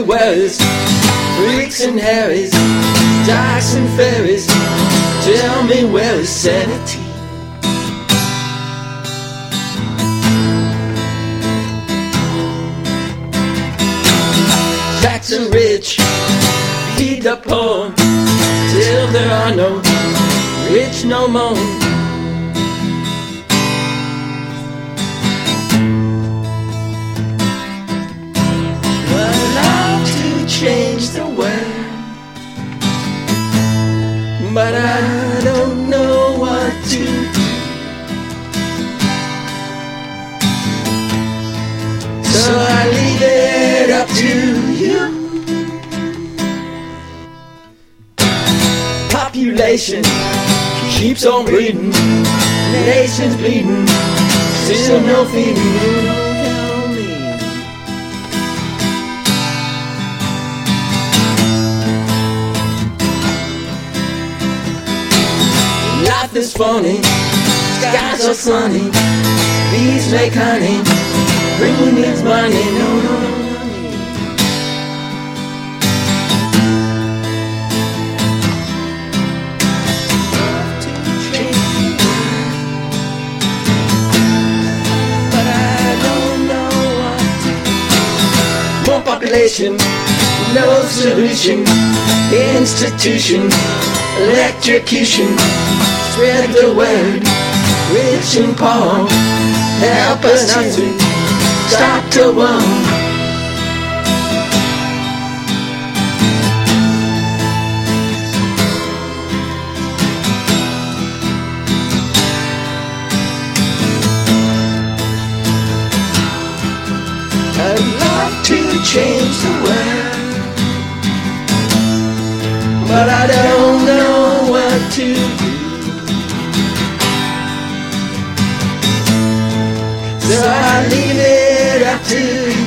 worries, freaks and Harrys, darks and fairies. Tell me where is sanity? Jackson Rich, feed the poor till there are no rich no more. Change the world, but I don't know what to do. So I leave it up to you. Population keeps on breeding, nations bleeding, still no feeding. Life is funny, skies are sunny, bees make honey, who needs money? No. But I don't know what to do. More population, no solution, institution, electrocution. Spread the word, rich and poor, help us to stop the war. I'd like to change the world, but I don't know what to do. So I leave it up to you.